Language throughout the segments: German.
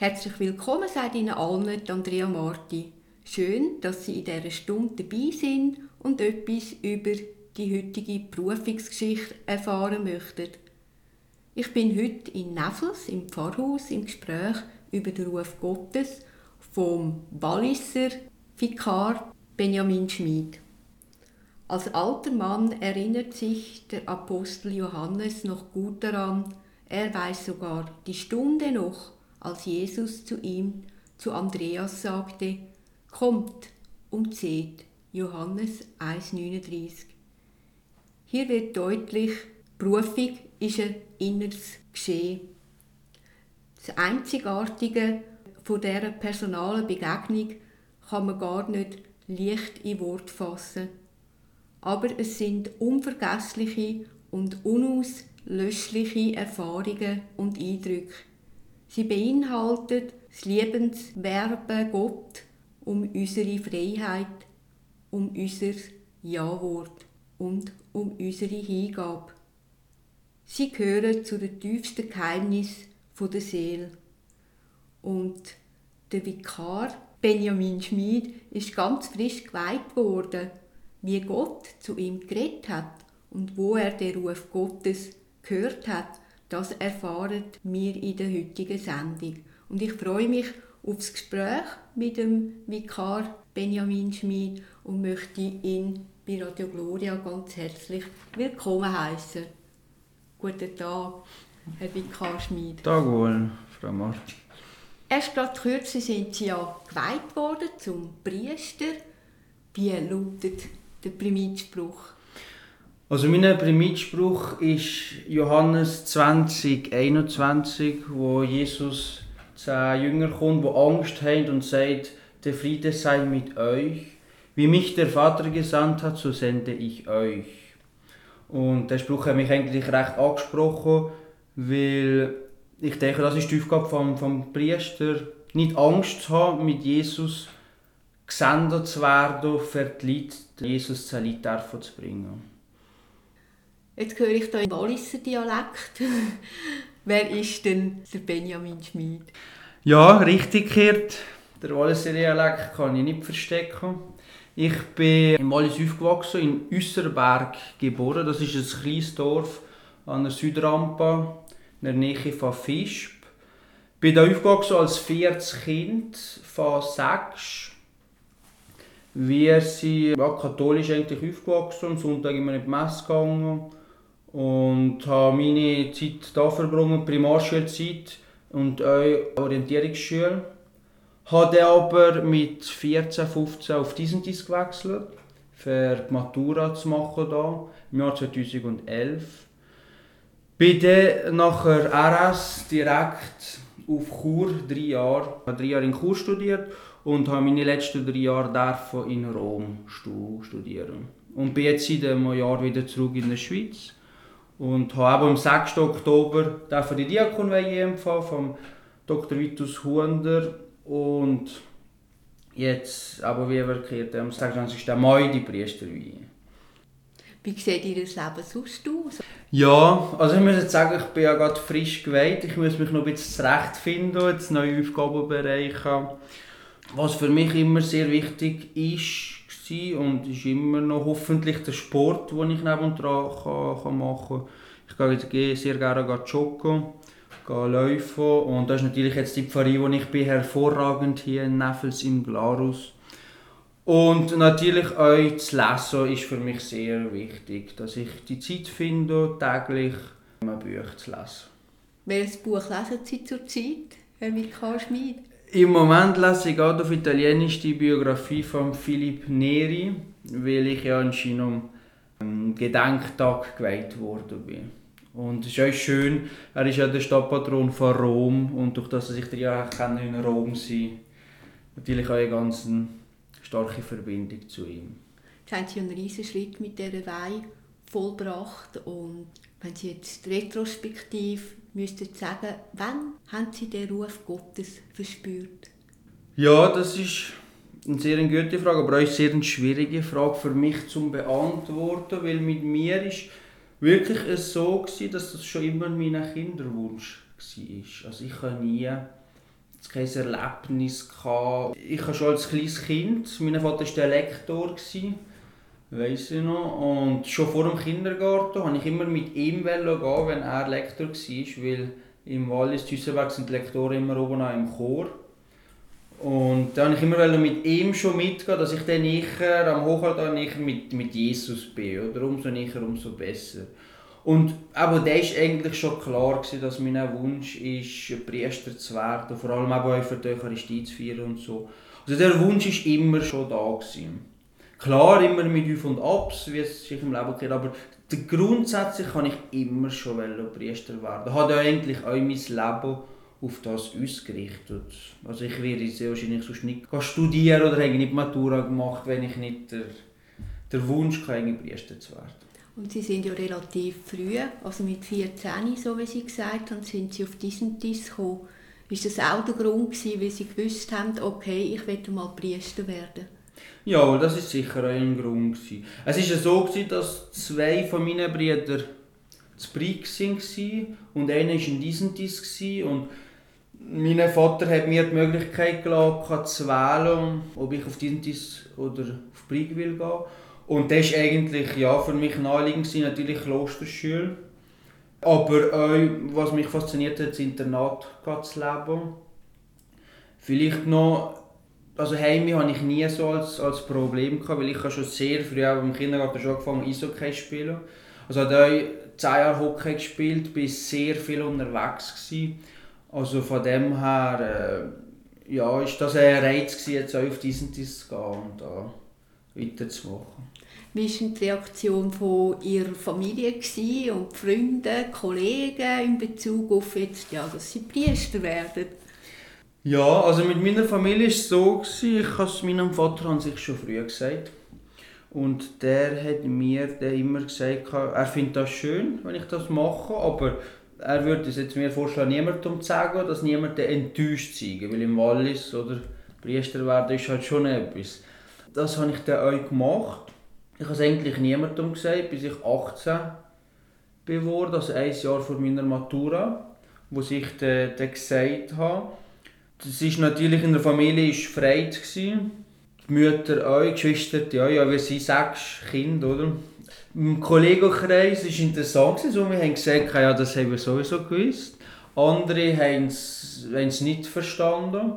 Herzlich willkommen, sagt Ihnen allen Andrea Marti. Schön, dass Sie in dieser Stunde dabei sind und etwas über die heutige Berufungsgeschichte erfahren möchten. Ich bin heute in Nefels im Pfarrhaus im Gespräch über den Ruf Gottes vom Walliser Vikar Benjamin Schmid. Als alter Mann erinnert sich der Apostel Johannes noch gut daran, er weiß sogar die Stunde noch, als Jesus zu ihm, zu Andreas sagte: Kommt und seht. Johannes 1,39. Hier wird deutlich, Berufung ist ein inneres Geschehen. Das Einzigartige von dieser personalen Begegnung kann man gar nicht leicht in Wort fassen. Aber es sind unvergessliche und unauslöschliche Erfahrungen und Eindrücke. Sie beinhalten das Liebenswerben Gott um unsere Freiheit, um unser Ja-Wort und um unsere Hingabe. Sie gehören zu den tiefsten Geheimnissen der Seele. Und der Vikar Benjamin Schmid ist ganz frisch geweiht worden, wie Gott zu ihm geredet hat und wo er den Ruf Gottes gehört hat. Das erfahren wir in der heutigen Sendung. Und ich freue mich auf das Gespräch mit dem Vikar Benjamin Schmid und möchte ihn bei Radio Gloria ganz herzlich willkommen heißen. Guten Tag, Herr Vikar Schmid. Tag wohl, Frau Marti. Erst gerade kürzlich sind Sie ja geweiht worden zum Priester. Wie lautet der Primitspruch? Also mein Primitspruch ist Johannes 20,21, wo Jesus zu den Jüngern kommt, die Angst haben und sagt: Der Friede sei mit euch. Wie mich der Vater gesandt hat, so sende ich euch. Und der Spruch hat mich eigentlich recht angesprochen, weil ich denke, das ist die Aufgabe vom Priester, nicht Angst zu haben, mit Jesus gesendet zu werden, für die Leute Jesus zu Leid zu bringen. Jetzt höre ich hier im Walliser Dialekt. Wer ist denn der Benjamin Schmid? Ja, richtig gehört. Der Walliser Dialekt kann ich nicht verstecken. Ich bin im Wallis aufgewachsen, in Üsserberg geboren. Das ist ein kleines Dorf an der Südrampe, in der Nähe von Visp. Ich bin hier aufgewachsen als viertes Kind von 6. Wir sind katholisch eigentlich aufgewachsen, am Sonntag immer in die Messe gegangen und habe meine Zeit hier verbracht, Primarschulzeit und auch Orientierungsschule. Habe dann aber mit 14, 15 auf diesen Disk gewechselt, für die Matura zu machen hier, im Jahr 2011. Bin dann nachher RS direkt auf Chur 3 Jahre. Ich habe 3 Jahre in Chur studiert und habe meine letzten 3 Jahre in Rom studieren. Und bin jetzt seit einem Jahr wieder zurück in der Schweiz. Und habe am 6. Oktober die Diakonweihe empfangen vom Dr. Vitus Hunder. Und jetzt, aber wie verkehrt, am 26. Mai die Priesterweihe. Wie sieht Ihr Leben sonst aus? Ja, also ich muss jetzt sagen, ich bin ja gerade frisch geweiht. Ich muss mich noch ein bisschen zurechtfinden, jetzt neue Aufgabenbereiche. Was für mich immer sehr wichtig war und ist immer noch hoffentlich der Sport, den ich nebendran machen kann. Ich gehe sehr gerne joggen, laufen und das ist natürlich jetzt die Pfarrei, wo ich bin, hervorragend hier in Nefels im Glarus. Und natürlich auch das Lesen ist für mich sehr wichtig, dass ich die Zeit finde, täglich ein Buch zu lesen. Welches Buch lesen Sie zurzeit, Herr Vikar Schmid? Im Moment lese ich gerade auf Italienisch die Biografie von Philipp Neri, weil ich ja anscheinend am Gedenktag geweiht worden bin. Und es ist auch schön, er ist ja der Stadtpatron von Rom und durch das, dass ich 3 Jahre in Rom sein, natürlich auch eine ganz starke Verbindung zu ihm. Jetzt haben Sie einen riesen Schritt mit dieser Weihe vollbracht und wenn Sie jetzt retrospektiv müssten sagen, wann haben Sie den Ruf Gottes verspürt? Ja, das ist eine sehr gute Frage, aber auch eine sehr schwierige Frage für mich zu beantworten, weil mit mir ist wirklich es so gewesen, dass das schon immer mein Kinderwunsch war. Also ich habe nie kein Erlebnis gehabt. Ich habe schon als kleines Kind, mein Vater war der Lektor, weiss ich noch, und schon vor dem Kindergarten wollte ich immer mit ihm gehen, wenn er Lektor war, weil im Wallis, Tüssenberg, sind die Lektoren immer oben im Chor. Und da wollte ich immer mit ihm schon mitgehen, dass ich dann näher am Hochaltar näher mit Jesus bin. Oder? Umso näher, umso besser. Und aber da war eigentlich schon klar, dass mein Wunsch ist, Priester zu werden, vor allem auch für die Eucharistie zu feiern und so. Also der Wunsch war immer schon da gewesen. Klar, immer mit Auf und Abs, wie es sich im Leben geht, aber grundsätzlich kann ich immer schon Priester werden. Ich habe eigentlich auch mein Leben auf das ausgerichtet. Also ich werde sehr wahrscheinlich sonst nicht studieren oder habe nicht Matura gemacht, wenn ich nicht den Wunsch hatte, Priester zu werden. Und Sie sind ja relativ früh, also mit 14, so wie Sie gesagt haben, sind Sie auf diesen Tisch gekommen. Ist das auch der Grund gewesen, weil Sie gewusst haben, okay, ich will mal Priester werden? Ja, das war sicher auch ein Grund. Es war so, dass 2 von meinen Brüdern zu Brig waren und einer war in Disentis. Und mein Vater hat mir die Möglichkeit gelassen, zu wählen, ob ich auf Disentis oder auf Brig will gehen. Und das war eigentlich für mich naheliegend, natürlich Klosterschule. Aber auch, was mich fasziniert hat, das Internat zu leben. Vielleicht noch, also Heime hatte ich nie so als Problem gehabt, weil ich schon sehr früh auch im Kindergarten schon angefangen Eishockey zu spielen. Also ich habe 10 Jahre Hockey gespielt, war sehr viel unterwegs gewesen. Also von dem her, ist das ein Reiz gewesen, jetzt auch auf diesen Tisch zu gehen und da weiterzumachen. Wie war die Reaktion von Ihrer Familie und Freunde, Kollegen in Bezug auf jetzt, dass Sie Priester werden? Ja, also mit meiner Familie war es so, ich habe es meinem Vater an sich schon früh gesagt. Und der hat mir immer gesagt, er findet das schön, wenn ich das mache, aber er würde es jetzt mir vorschlagen, niemandem zu sagen, dass niemand enttäuscht zeigt, weil im Wallis oder Priester werden ist halt schon etwas. Das habe ich dann auch gemacht. Ich habe es eigentlich niemandem gesagt, bis ich 18 geworden, also 1 Jahr vor meiner Matura, wo ich dann gesagt habe. Das ist natürlich in der Familie Freude. Die Mütter auch, die Geschwister auch, wir sind 6 Kinder, oder? Im Kollegenkreis war es interessant, so wir haben gesagt, ja, das haben wir sowieso gewusst. Andere haben es nicht verstanden.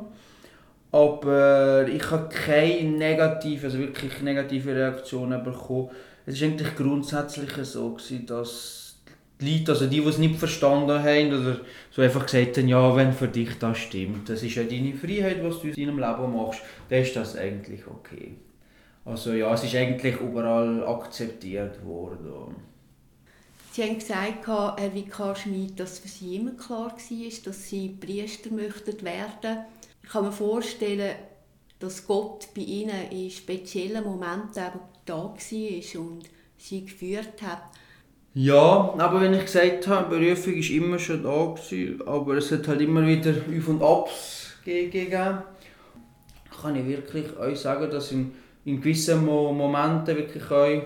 Aber ich habe keine wirklich negative Reaktionen bekommen. Es war eigentlich grundsätzlich so, dass die Leute, also die es nicht verstanden haben, oder so einfach gesagt haben, ja, wenn für dich das stimmt, das ist ja deine Freiheit, was du in deinem Leben machst, dann ist das eigentlich okay. Also ja, es ist eigentlich überall akzeptiert worden. Sie haben gesagt, Herr Vikar Schmid, dass für Sie immer klar war, dass Sie Priester möchten werden. Ich kann mir vorstellen, dass Gott bei Ihnen in speziellen Momenten da war und Sie geführt hat. Ja, aber wenn ich gesagt habe, die Berufung war immer schon da gewesen, aber es hat halt immer wieder Auf und Abs gegeben. Kann ich wirklich euch sagen, dass in gewissen Momenten wirklich auch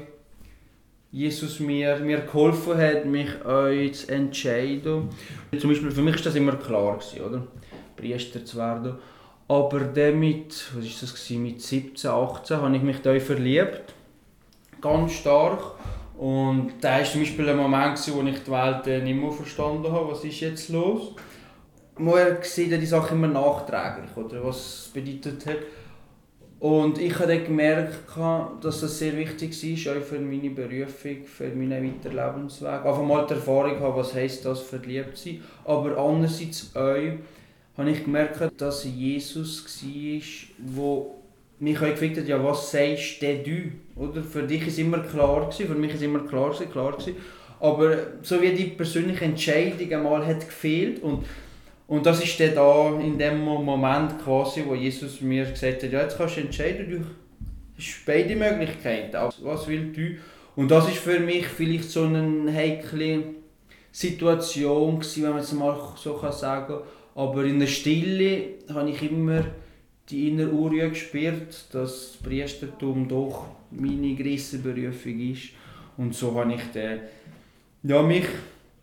Jesus mir geholfen hat, mich euch zu entscheiden. Zum Beispiel für mich war das immer klar gewesen, oder? Priester zu werden. Aber damit, mit 17, 18, habe ich mich da verliebt. Ganz stark. Und da war zum Beispiel ein Moment, wo ich die Welt nicht mehr verstanden habe, was ist jetzt los. Man sieht die Sache immer nachträglich, oder was es bedeutet hat. Und ich habe dann gemerkt, dass das sehr wichtig ist, auch für meine Berufung, für meinen weiteren Lebensweg. Einfach mal die Erfahrung haben, was heisst das, verliebt zu sein. Aber andererseits auch habe ich gemerkt, dass Jesus war, der mich auch gefragt hat, ja, was sagst denn du? Oder? Für dich war es immer klar, für mich war es immer klar. Aber so wie die persönliche Entscheidung einmal hat gefehlt und das ist dann da in dem Moment quasi, wo Jesus mir gesagt hat, ja, jetzt kannst du entscheiden, du hast beide Möglichkeiten, was willst du? Und das ist für mich vielleicht so eine heikle Situation gewesen, wenn man es mal so sagen kann. Aber in der Stille habe ich immer die innere Unruhe gespürt, dass das Priestertum doch meine grosse Berufung ist. Und so habe ich mich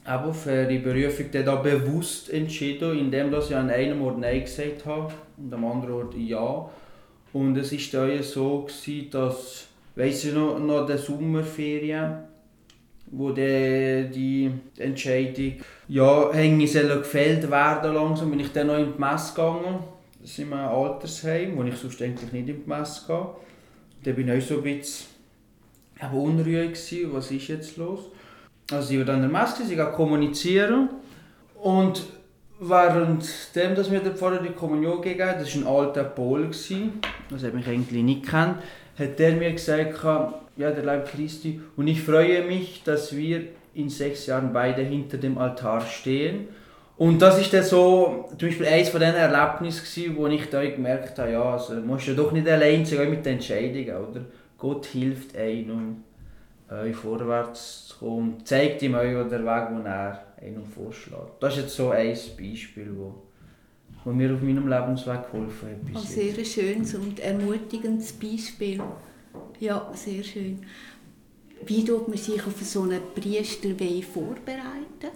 eben für die Berufung dann da bewusst entschieden, indem ich an einem Ort Nein gesagt habe und am anderen Ort Ja. Und es war dann so, dass, weiss ich noch der Sommerferien, wo die Entscheidung gefällt werden langsam, bin ich dann noch in die Messe gegangen. Das ist in einem Altersheim, wo ich sonst eigentlich nicht in die Messe gehe. Da bin ich auch so ein bisschen unruhig gewesen, was ist jetzt los? Also ich war dann in der Messe, ich kommunizieren und währenddem, dass mir der Pfarrer die Kommunion gegeben hat, das war ein alter Pol, das hat mich eigentlich nicht gekannt, hat der mir gesagt, ja, der Leib Christi, und ich freue mich, dass wir in 6 Jahren beide hinter dem Altar stehen. Und das ist dann so, zum Beispiel eines von diesen Erlebnissen, wo ich da gemerkt habe, ja, also musst du doch nicht allein sein mit den Entscheidungen, oder? Gott hilft einem, euch vorwärts zu kommen, zeigt ihm euch den Weg, den er einem vorschlägt. Das ist jetzt so ein Beispiel, wo mir auf meinem Lebensweg geholfen hat. Ein sehr schönes und ermutigendes Beispiel. Ja, sehr schön. Wie tut man sich auf so eine Priesterweihe vorbereiten?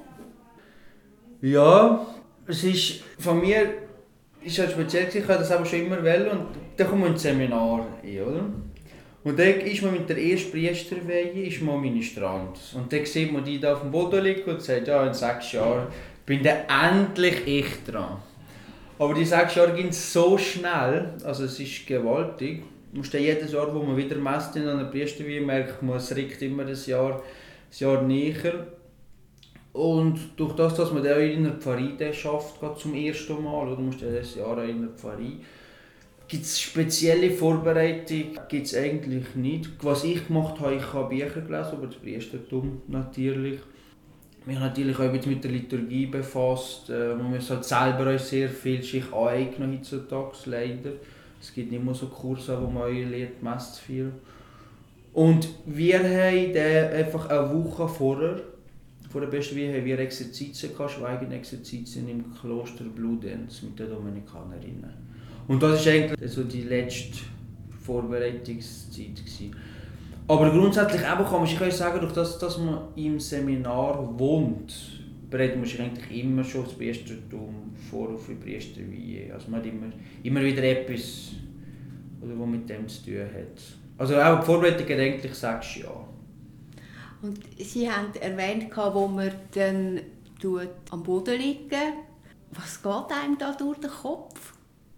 Ja, es ist von mir ist halt speziell, ich habe das aber schon immer wollen und dann kommt man ins Seminar ein, oder? Und dann ist man mit der ersten Priesterweihe ist man am Ministrant. Und dann sieht man die da auf dem Boden liegen und sagt, ja, in 6 Jahren bin dann endlich ich dran. Aber die 6 Jahre gehen so schnell, also es ist gewaltig. Man muss dann jedes Jahr, wo man wieder messt in einer Priesterweihe, merkt man, es rückt immer ein Jahr näher. Und durch das, dass man dann in der Pfarrei schafft, gerade zum ersten Mal, oder musst du ein Jahr in der Pfarrei, gibt es spezielle Vorbereitung gibt's eigentlich nicht. Was ich gemacht habe, ich habe Bücher gelesen über das Priestertum natürlich. Ich habe natürlich auch mit der Liturgie befasst. Man muss halt selber auch sehr viel sich aneignen heutzutage, leider. Es gibt nicht mehr so Kurse, wo man lernt, Messe zu feiern. Und wir haben dann einfach eine Woche vorher, vor der Priesterweihe, haben wir Exerzitien gehabt, Schweigenexerzitien im Kloster Bludenz mit den Dominikanerinnen. Und das war eigentlich so die letzte Vorbereitungszeit gewesen. Aber grundsätzlich kann man sich auch sagen, durch das, dass man im Seminar wohnt, bereitet man sich eigentlich immer schon das Priestertum vor auf die Priesterweihe. Also man hat immer wieder etwas, was mit dem zu tun hat. Also auch die Vorbereitung hat eigentlich 6 Jahre. Und Sie haben erwähnt, wo man dann am Boden liegt. Was geht einem da durch den Kopf?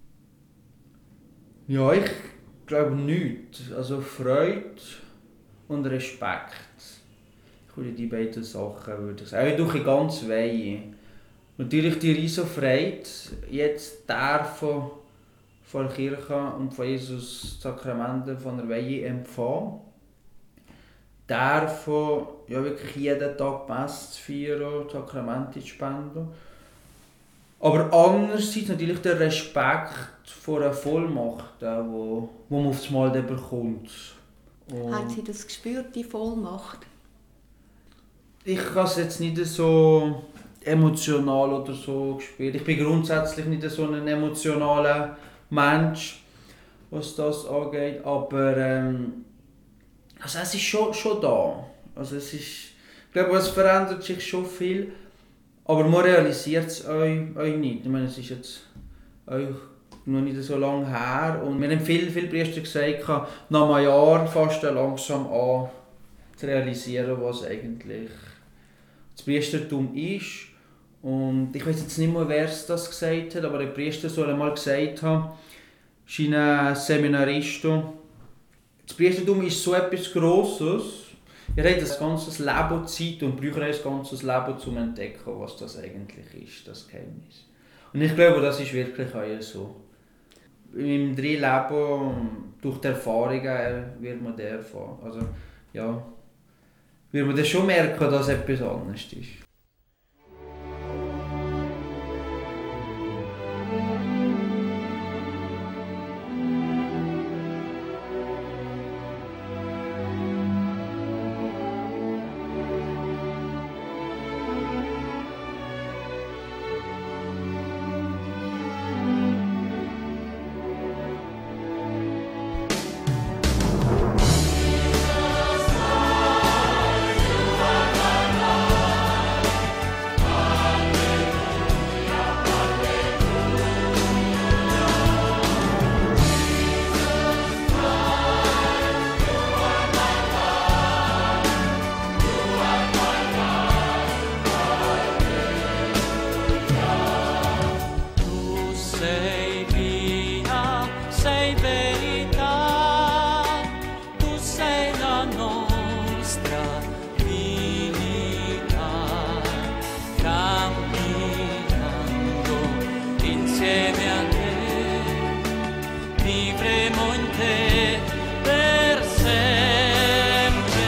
Ja, ich glaube nichts. Also Freude und Respekt. Ich würde die beiden Sachen würde ich sagen. Auch durch die ganze Weihe. Natürlich die riesige Freude, jetzt von der Kirche und von Jesus Sakramente von der Weihe empfangen. Davon ja, wirklich jeden Tag Messe zu feiern, Sakramente zu spenden. Aber andererseits natürlich der Respekt vor einer Vollmacht, wo man aufs Mal bekommt. Haben Sie das gespürt, die Vollmacht? Ich habe es jetzt nicht so emotional oder so gespürt. Ich bin grundsätzlich nicht so ein emotionaler Mensch, was das angeht. Aber also es ist schon da. Also ich glaube, es verändert sich schon viel. Aber man realisiert es euch nicht. Ich meine, es ist jetzt euch noch nicht so lange her. Und mir haben viele Priester gesagt, nach einem Jahr fast langsam an zu realisieren, was eigentlich das Priestertum ist. Und ich weiß jetzt nicht mehr, wer das gesagt hat, aber der Priester soll einmal gesagt haben, ein Seminarist, das Priestertum ist so etwas Grosses. Ihr habt das ganze Leben Zeit und braucht ein ganzes Leben, um zu entdecken, was das eigentlich ist, das Geheimnis. Und ich glaube, das ist wirklich auch so. Im Leben, durch die Erfahrungen, wird man das erfahren. Also, ja, wird man dann schon merken, dass etwas anderes ist. insieme a te, vivremo in te per sempre.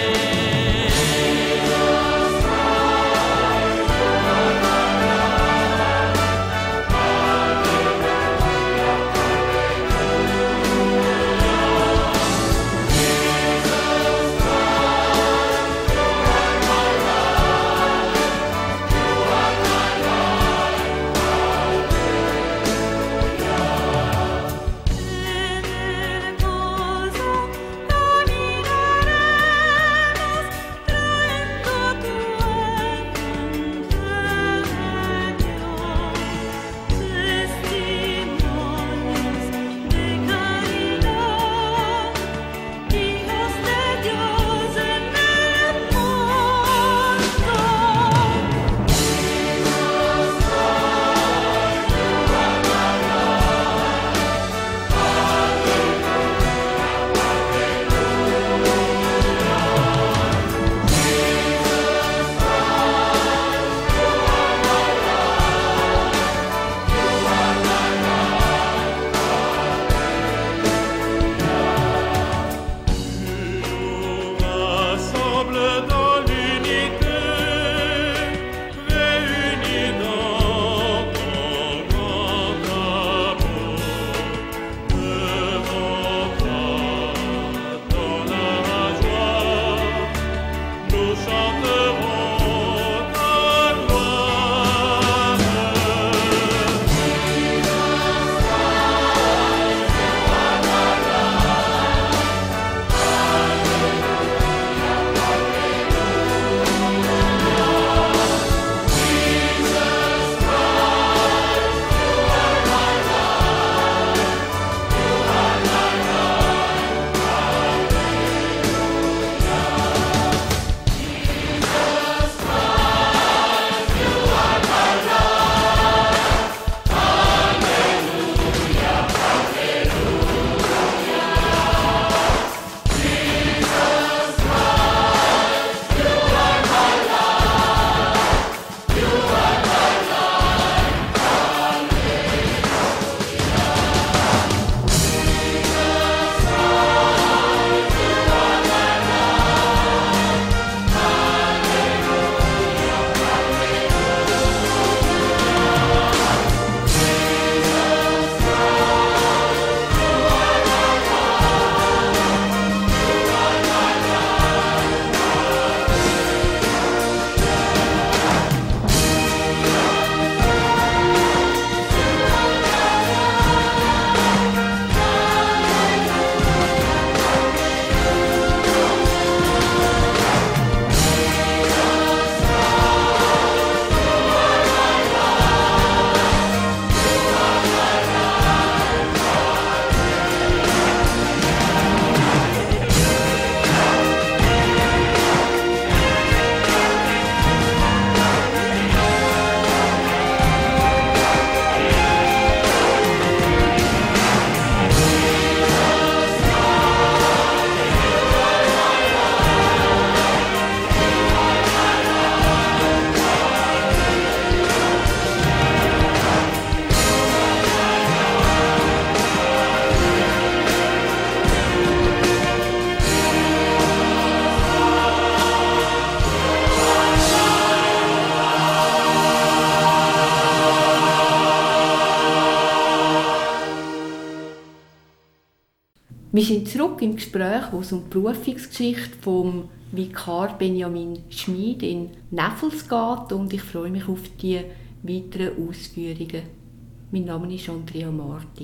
Wir sind zurück im Gespräch, wo es um die Berufungsgeschichte vom Vikar Benjamin Schmid in Neffels geht, und ich freue mich auf die weiteren Ausführungen. Mein Name ist Andrea Marti.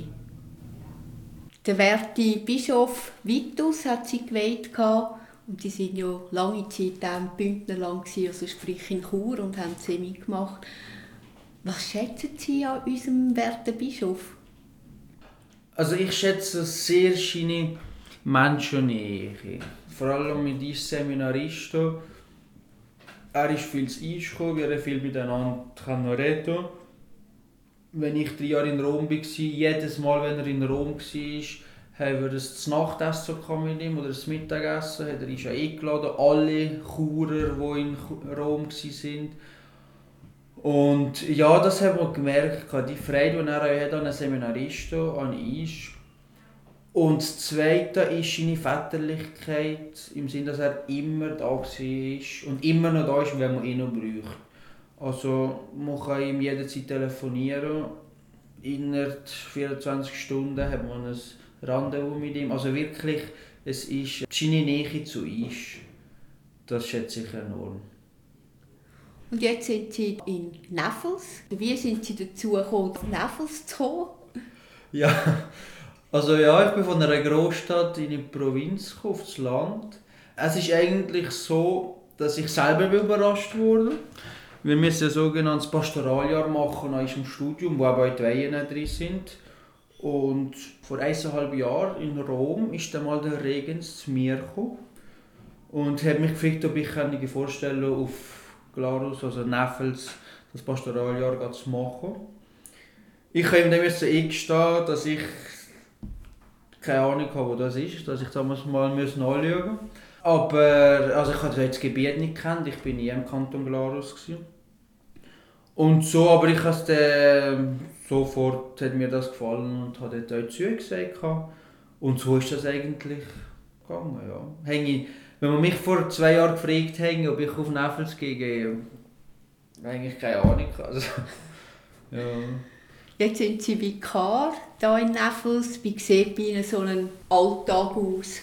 Der werte Bischof Vitus hat sie geweiht und sie sind ja lange Zeit im Bündnerland, also sprich in Chur, und haben Semi gemacht. Was schätzen Sie an unserem werten Bischof? Also ich schätze sehr seine Menschennähe. Vor allem mit diesem Seminaristen. Er ist viel zu uns gekommen, wir haben viel miteinander reden können. Wenn ich 3 Jahre in Rom war, jedes Mal, wenn er in Rom war, haben wir das Nachtessen mit ihm oder das Mittagessen. Er ist ja eingeladen, alle Churer, die in Rom waren. Und ja, das haben wir gemerkt, die Freude, die er auch hat an einen Seminaristen, an uns. Und das Zweite ist seine Väterlichkeit, im Sinne, dass er immer da war und immer noch da ist, wenn man ihn noch braucht. Also man kann ihm jederzeit telefonieren, innerhalb 24 Stunden hat man ein Rendezvous mit ihm. Also wirklich, es ist seine Nähe zu uns, das schätze ich enorm. Und jetzt sind Sie in Neffels. Wie sind Sie dazu gekommen, nach Neffels zu kommen? Ja, also ja, ich bin von einer Großstadt in die Provinz gekommen, aufs Land. Es ist eigentlich so, dass ich selber überrascht wurde. Wir müssen ein sogenanntes Pastoraljahr machen nach unserem Studium, wo auch die Weihen drin sind. Und vor 1,5 Jahren in Rom ist dann mal der Regens zu mir gekommen und hat mich gefragt, ob ich mir vorstellen kann, auf Glarus, also Neffels, das Pastoraljahr zu machen. Ich musste ihm dann eingestehen, dass ich keine Ahnung habe, wo das ist, dass ich damals mal anschauen musste. Aber also ich hatte das Gebiet nicht gekannt, ich war nie im Kanton Glarus. Und so, aber ich habe sofort hat mir das gefallen und habe dort auch zugesagt. Und so ist das eigentlich gegangen. Ja. Wenn man mich vor 2 Jahren gefragt hätte, ob ich auf Neffels gehe, eigentlich keine Ahnung. Also, ja. Jetzt sind Sie Vikar hier in Neffels. Wie sieht bei Ihnen so ein Alltag aus?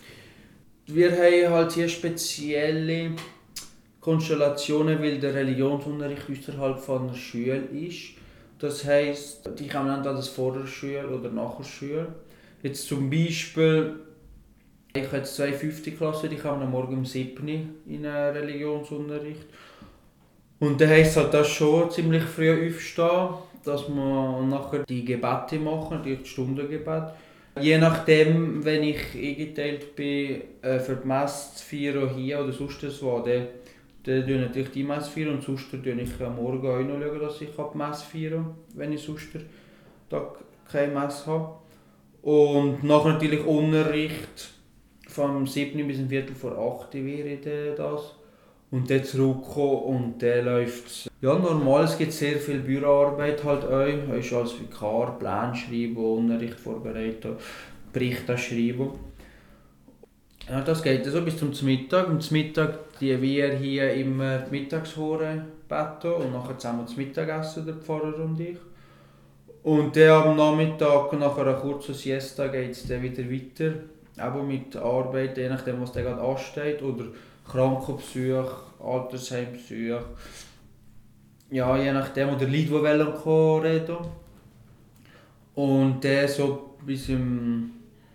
Wir haben halt hier spezielle Konstellationen, weil der Religionsunterricht außerhalb von der Schule ist. Das heisst, die kommen entweder das vor der Schule oder nach der Schule. Jetzt zum Beispiel, ich habe jetzt 2 5. Klasse, die kommen am Morgen um 7 Uhr in einen Religionsunterricht. Und dann heisst es halt das schon ziemlich früh aufstehen, dass wir nachher die Gebete machen, die Stundengebet. Je nachdem, wenn ich eingeteilt bin, für die Messe zu feiern hier oder sonst was, dann tue ich natürlich die Messe feiern und sonst schaue ich am Morgen auch noch, schauen, dass ich die Messe feiern kann, wenn ich sonst keine Messe habe. Und nachher natürlich Unterricht, vom 7 bis 7:45 wäre das. Und dann zurückkommen und dann läuft es. Ja, normal, es gibt sehr viel Büroarbeit halt auch. Ich als Vikar, Pläne schreiben, Unterricht vorbereiten, Berichte schreiben. Ja, das geht so bis zum Mittag. Und zum Mittag die wir hier immer die Mittagshore beten und nachher zusammen das Mittagessen, der Pfarrer und ich. Und dann am Nachmittag, nach einer kurzen Siesta, geht es dann wieder weiter. Eben mit Arbeit, je nachdem was gerade ansteht. Oder Krankenbesuch, Altersheimbesuch. Ja, je nachdem, oder Leute, die reden wollen. Und dann so bis um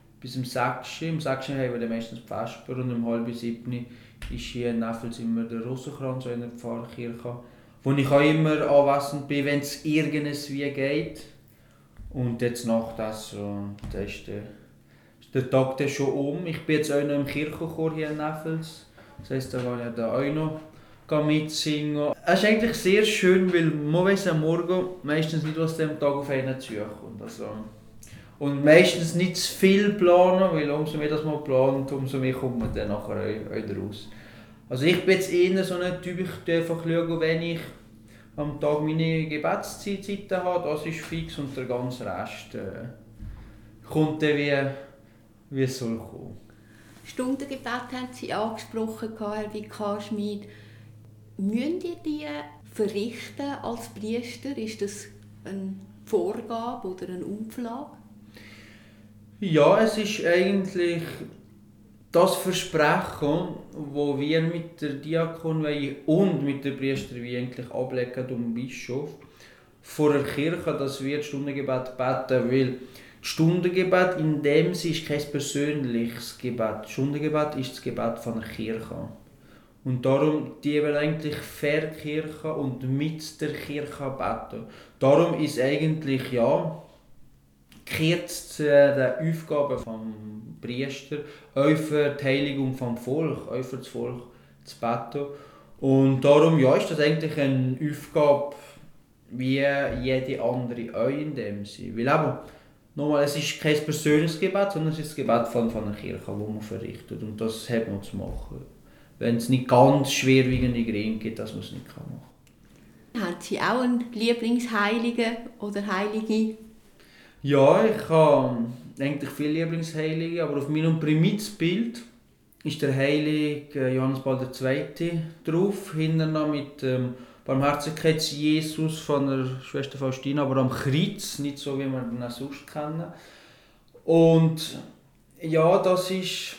6 Uhr. Um 6 Uhr haben wir dann meistens die Vesper und um 6:30 ist hier in Neffels immer der Rosenkranz in der Pfarrkirche, wo ich auch immer anwesend bin, wenn es irgendwie geht. Und jetzt Nachtessen, da ist der Tag dann schon um. Ich bin jetzt auch noch im Kirchenchor hier in Neffels. Das heisst, da kann ich auch noch mitsingen. Es ist eigentlich sehr schön, weil man weiss am Morgen meistens nicht, was dem Tag auf einen zukommt. Also, und meistens nicht zu viel planen, weil umso mehr man plant, umso mehr kommt man dann nachher auch raus. Also ich bin jetzt eher so ein Typ, ich schaue einfach, wenn ich am Tag meine Gebetszeiten habe, das ist fix und der ganze Rest kommt dann wie es soll kommen. Stundengebet haben Sie angesprochen, Herr Vikar Schmid. Müsst ihr die verrichten als Priester? Ist das eine Vorgabe oder eine Auflage? Ja, es ist eigentlich das Versprechen, das wir mit der Diakonweihe und mit der Priesterweihe eigentlich ablegen um Bischof vor der Kirche, dass wir das Stundengebet beten, weil das Stundengebet in dem Sinne ist kein persönliches Gebet. Das Stundengebet ist das Gebet von der Kirche. Und darum die wir eigentlich für die Kirche und mit der Kirche beten. Darum ist eigentlich gehört zu den Aufgaben des Priester, auch für die Heiligung des Volkes, auch für das Volk zu beten. Und darum ist das eigentlich eine Aufgabe wie jede andere auch in dem Sinne. Weil eben, nochmal, es ist kein persönliches Gebet, sondern es ist das Gebet von der Kirche, das man verrichtet. Und das hat man zu machen. Wenn es nicht ganz schwerwiegende Gründe gibt, dass man es nicht machen kann. Haben Sie auch einen Lieblingsheiligen oder Heilige? Ja, ich habe eigentlich viele Lieblingsheilige, aber auf meinem Primitzbild ist der heilige Johannes Paul II. Drauf, hinten noch mit Barmherzigkeits-Jesus von der Schwester Faustina, aber am Kreuz, nicht so wie wir ihn auch sonst kennen. Und ja, das ist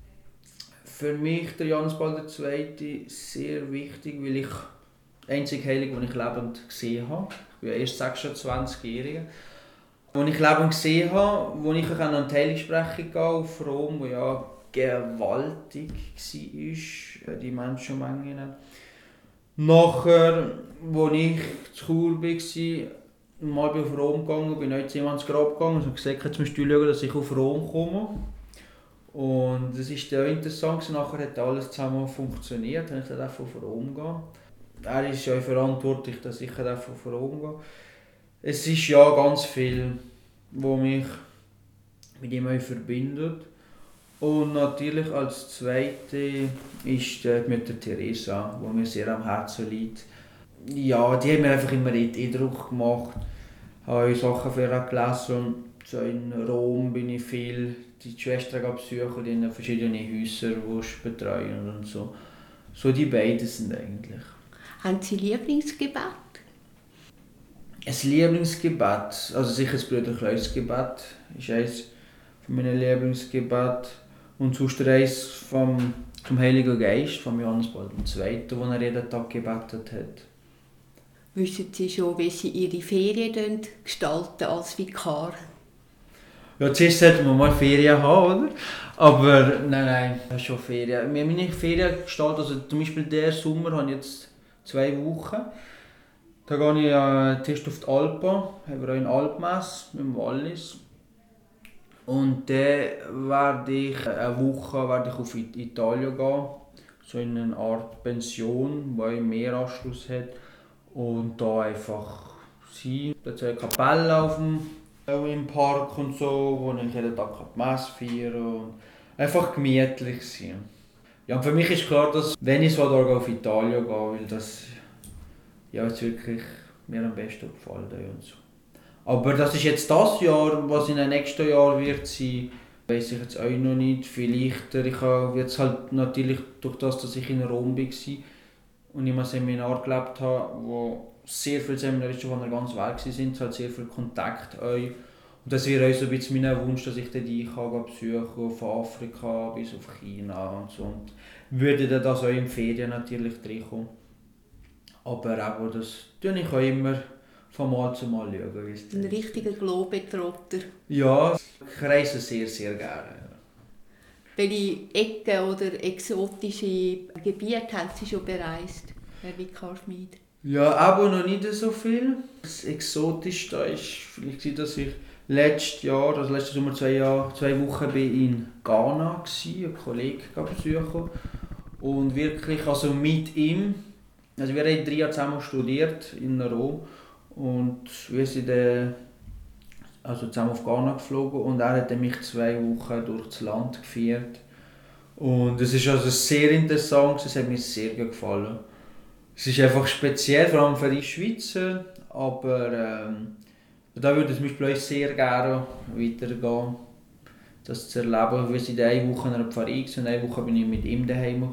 für mich, der Johannes Paul II., sehr wichtig, weil ich der einzige Heilige, den ich lebend gesehen habe. Ich bin ja erst 26-Jähriger. Als ich lebend gesehen habe, als ich an die Heiligsprechung gehe auf Rom, die ja gewaltig war, die Menschenmengen. Nachher, als ich zu Chur war, mal auf Rom gegangen, bin ich jemand ins Grab gegangen und gesagt, jetzt musst du schauen, dass ich auf Rom komme. Und das war interessant, nachher hat alles zusammen funktioniert, dann ich auf Rom gehen. Er ist ja verantwortlich, dass ich auf Rom gehe. Es ist ja ganz viel, was mich mit ihm verbindet. Und natürlich als Zweite ist die Mutter Teresa, die mir sehr am Herzen liegt. Ja, die hat mir einfach immer Eindruck gemacht. Ich habe Sachen von ihr gelesen. So in Rom bin ich viel die Schwestern besuchen, die in verschiedene Häuser betreuen und so. So die beiden sind eigentlich. Haben Sie Lieblingsgebet? Ein Lieblingsgebet, also sicher das Brüderkreuzgebet, ist eines meiner Lieblingsgebete. Und sonst eines zum Heiligen Geist, von Johannes Paul II., wo er jeden Tag gebetet hat. Wissen Sie schon, wie Sie Ihre Ferien gestalten als Vikar? Ja, zuerst sollten wir mal Ferien haben, oder? Aber nein, ich habe schon Ferien. Wir haben meine Ferien gestaltet, also zum Beispiel diesen Sommer habe ich jetzt 2 Wochen. Da gehe ich Test auf die Alpen, haben wir auch in Alpmesse mit dem Wallis. Und dann werde ich eine Woche auf Italien gehen, so in eine Art Pension, die einen Meeranschluss hat. Und da einfach sein. Da ist eine Kapelle im Park und so, wo ich jeden Tag die Messe feiern und einfach gemütlich sein. Ja, und für mich ist klar, dass wenn ich so auf Italien gehe, weil das ja, jetzt wirklich mir am besten gefallen und so. Aber das ist jetzt das Jahr, was in den nächsten Jahren wird sein, weiß ich jetzt auch noch nicht. Vielleicht, ich habe jetzt halt natürlich durch das, dass ich in Rom war und in einem Seminar gelebt habe, wo sehr viele Seminaristen von der ganzen Welt waren, halt sehr viel Kontakt auch. Und das wäre auch so ein bisschen mein Wunsch, dass ich die besuchen von Afrika bis auf China und so. Und würde dann das auch in Ferien natürlich reinkommen. Aber auch das tue ich auch immer von Mal zu Mal schauen, wie es Ein richtiger Globetrotter. Ja, ich reise sehr, sehr gerne. Welche Ecken oder exotische Gebiete haben Sie schon bereist, Herr Vikar Schmid? Ja, aber noch nicht so viel. Das Exotischste war vielleicht, dass ich letzten Sommer 2 Wochen in Ghana war, einen Kollegen besuchen. Und wirklich, also mit ihm, also wir haben 3 Jahre zusammen studiert in Rom. Und wir sind zusammen auf Ghana geflogen und er hat mich 2 Wochen durch das Land geführt. Und es ist also sehr interessant, es hat mir sehr gefallen. Es ist einfach speziell, vor allem für die Schweizer, aber da würde ich zum Beispiel sehr gerne weitergehen, das zu erleben. Wir sind 1 Woche in einer Pfarrei und 1 Woche war ich mit ihm daheim.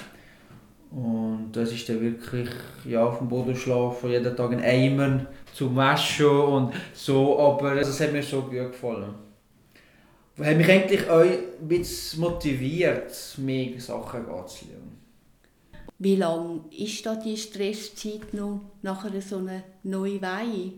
Und das ist dann wirklich auf dem Boden schlafen, jeden Tag einen Eimer zum Waschen und so, aber das hat mir so gut gefallen. Das hat mich eigentlich auch ein bisschen motiviert, mehr Sachen zu lernen. Wie lange ist da die Stresszeit noch nach so einer neuen Weihe?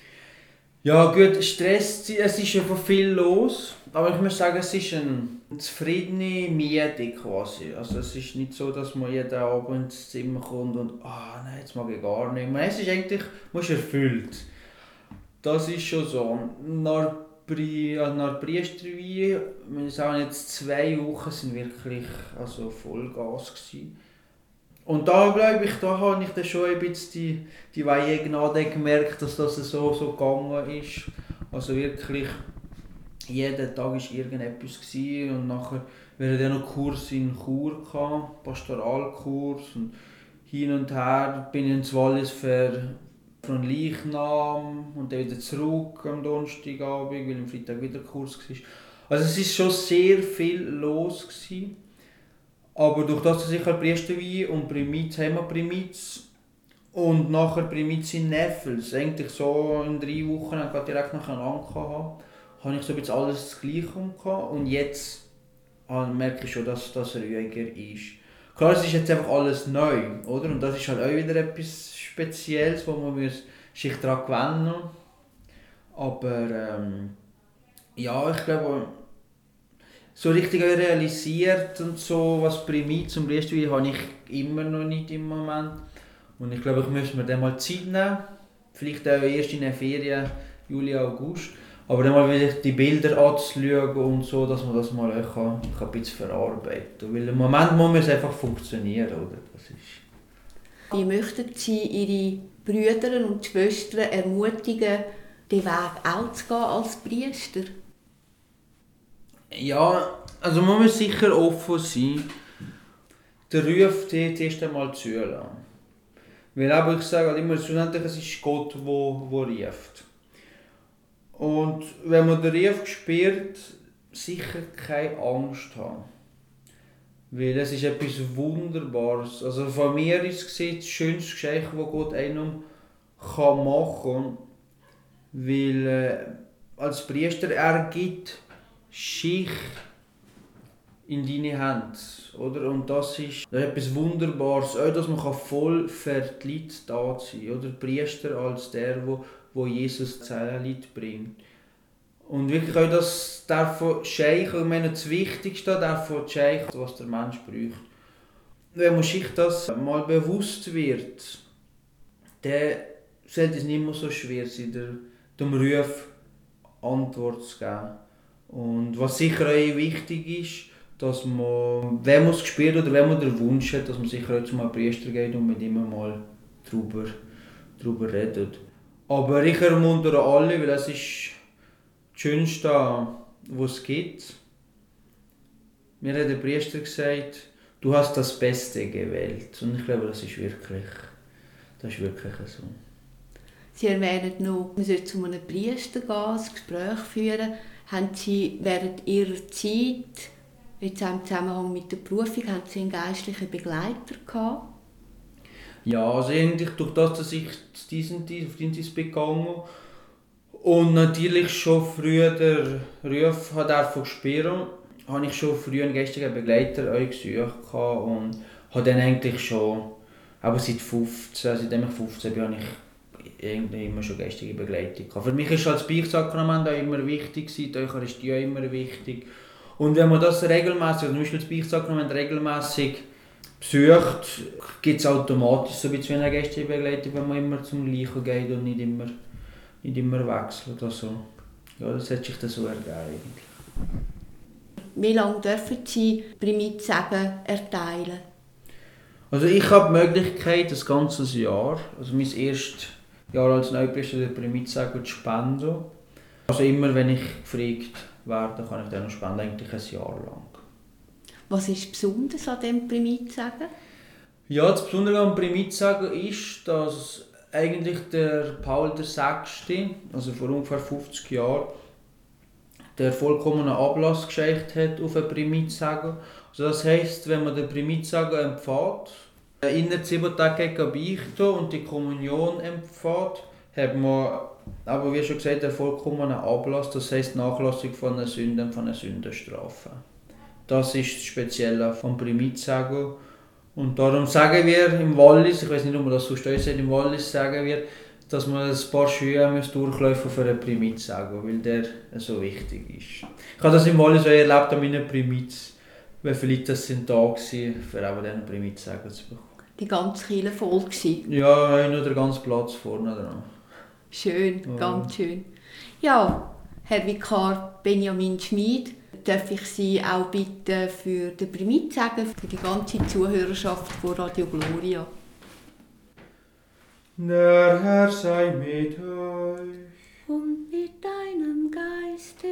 Ja gut, Stress, es ist einfach viel los, aber ich muss sagen, es ist eine zufriedene Miete quasi. Also es ist nicht so, dass man jeden Abend ins Zimmer kommt und nein, jetzt mag ich gar nicht mehr. Es ist eigentlich, man ist erfüllt. Das ist schon so. Nach der Priesterweihe, wir sagen jetzt 2 Wochen sind wirklich Vollgas gewesen. Und da glaube ich, da habe ich dann schon ein bisschen die Weihegnade gemerkt, dass das so gegangen ist. Also wirklich, jeden Tag war irgendetwas gewesen. Und nachher wir hatten noch Kurs in Chur, Pastoralkurs. Und hin und her. Bin ins Wallis für einen Leichnam und dann wieder zurück am Donnerstagabend, weil am Freitag wieder Kurs war. Also es war schon sehr viel los gewesen. Aber durch das, dass ich halt Priesterweihe und Primiz, Primiz und nachher Primiz in Neffels, eigentlich so in 3 Wochen direkt nacheinander hatte, habe ich so ein bisschen alles das Gleiche gehabt. Und jetzt merke ich schon, dass das ruhiger ist. Klar, es ist jetzt einfach alles neu, oder? Und das ist halt auch wieder etwas Spezielles, wo man sich daran gewöhnen muss. Aber ja, ich glaube, so richtig realisiert und so, was Primiz zum Priesterweihe habe ich immer noch nicht im Moment. Und ich glaube, ich müsste mir dann mal Zeit nehmen. Vielleicht auch erst in den Ferien, Juli, August. Aber dann mal wieder die Bilder anzuschauen und so, dass man das mal auch ein bisschen verarbeiten kann. Weil im Moment muss es einfach funktionieren, oder? Das ist... Wie möchten Sie Ihre Brüder und Schwestern ermutigen, den Weg auch zu gehen als Priester? Ja, also man muss sicher offen sein, den Ruf dort erst einmal zulassen. Weil aber ich sage halt immer, schlussendlich, es ist Gott, der ruft. Und wenn man den Ruf spürt, sicher keine Angst haben. Weil es ist etwas Wunderbares. Also von mir ist es das schönste Geschenk, das Gott einem machen kann. Weil als Priester, er gibt Schicht in deine Hände. Oder? Und das ist etwas Wunderbares. Auch, dass man voll für die Leute da sein kann. Oder Priester als der, wo Jesus sein Leid bringt. Und wirklich auch das davon schenken, ich meine, das Wichtigste davon schenken, was der Mensch braucht. Wenn man sich das mal bewusst wird, dann sollte es nicht mehr so schwer sein, dem Ruf Antwort zu geben. Und was sicher auch wichtig ist, dass man, wenn man es spürt oder wenn man den Wunsch hat, dass man sicher auch zu einem Priester geht und mit ihm mal darüber redet. Aber ich ermuntere alle, weil es ist das Schönste, was es gibt. Mir hat der Priester gesagt, du hast das Beste gewählt. Und ich glaube, das ist wirklich so. Sie erwähnen noch, man sollte zu einem Priester gehen, ein Gespräch führen. Haben Sie während Ihrer Zeit, jetzt auch im Zusammenhang mit der Berufung, haben Sie einen geistlichen Begleiter gehabt? Ja, also eigentlich durch das, dass ich auf diesen Dienst begangen und natürlich schon früher den Ruf spüren, habe ich schon früh einen geistlichen Begleiter gesucht und habe dann eigentlich schon, aber seitdem ich 15 bin, habe ich immer schon geistige Begleitung gehabt. Für mich ist als Beichtsakrament auch immer wichtig, die Eucharistie auch immer wichtig. Und wenn man das regelmäßig, zum Beispiel das Beichtsakrament regelmäßig besucht, gibt es automatisch so ein bisschen eine geistige Begleitung, wenn man immer zum Gleichen geht und nicht immer wechselt. Also, ja, das hat sich dann so ergeben eigentlich. Wie lange dürfen Sie Primiz-Segen erteilen? Also ich habe die Möglichkeit, das ganze Jahr, also mein erstes Jahr als Neupriester, den Primiz-Segen zu spenden. Also immer, wenn ich gefragt werde, kann ich dann noch spenden, eigentlich ein Jahr lang. Was ist besonders an diesem Primiz-Segen? Ja, das Besondere am Primiz-Segen ist, dass eigentlich der Paul VI., also vor ungefähr 50 Jahren, der vollkommenen Ablass geschenkt hat auf ein Primiz-Segen. Also das heisst, wenn man den Primiz-Segen empfängt, innerhalb 7 Tage beichten und die Kommunion empfängt, hat man, aber wie schon gesagt, den vollkommenen Ablass, das heisst Nachlassung von einer Sünde und von einer Sündenstrafe. Das ist das Spezielle vom Primiz-Segen. Und darum sagen wir im Wallis, ich weiß nicht, ob man das so stolz sagt, im Wallis sagen wir, dass man ein paar Schuhe durchlaufen für einen Primiz-Segen, weil der so wichtig ist. Ich habe das im Wallis auch erlebt an meinen Primiz, weil viele Leute sind da waren, für auch diesen Primiz-Segen zu bekommen. Die ganze Kirche voll gewesen. Ja, nur der ganze Platz vorne dran. Schön, ja. Ganz schön. Ja, Herr Vikar Benjamin Schmid, darf ich Sie auch bitten für den Primiz-Segen, für die ganze Zuhörerschaft von Radio Gloria. Der Herr sei mit euch. Und mit deinem Geiste.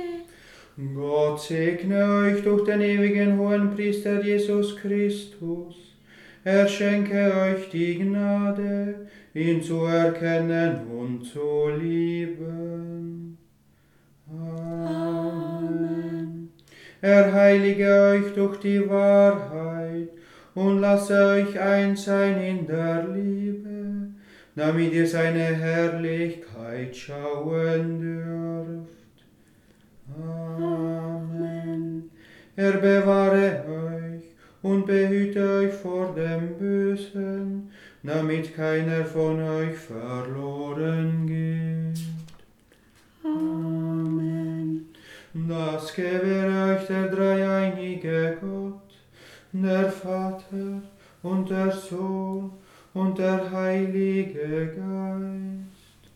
Gott segne euch durch den ewigen Hohenpriester Jesus Christus, Er schenke euch die Gnade, ihn zu erkennen und zu lieben. Amen. Er heilige euch durch die Wahrheit und lasse euch eins sein in der Liebe, damit ihr seine Herrlichkeit schauen dürft. Amen. Er bewahre euch und behüte euch vor dem Bösen, damit keiner von euch verloren geht. Amen. Das gewähre euch der dreieinige Gott, der Vater und der Sohn und der Heilige Geist.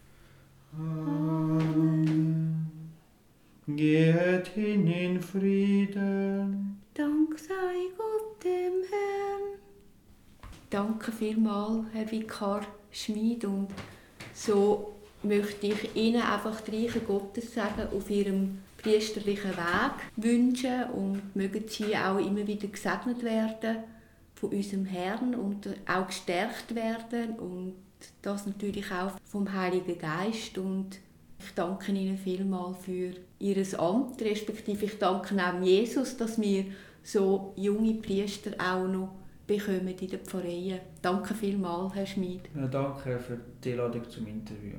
Amen. Geht hin in Frieden. Dank sei Gott dem Herrn. Danke vielmals, Herr Vikar Schmid. Und so möchte ich Ihnen einfach die Reiche Gottes sagen auf Ihrem priesterlichen Weg wünschen und mögen Sie auch immer wieder gesegnet werden von unserem Herrn und auch gestärkt werden und das natürlich auch vom Heiligen Geist. Und ich danke Ihnen vielmals für Ihr Amt, respektive ich danke auch Jesus, dass wir so junge Priester auch noch bekommen in den Pfarreien. Danke vielmals, Herr Schmid. Ja, danke für die Einladung zum Interview.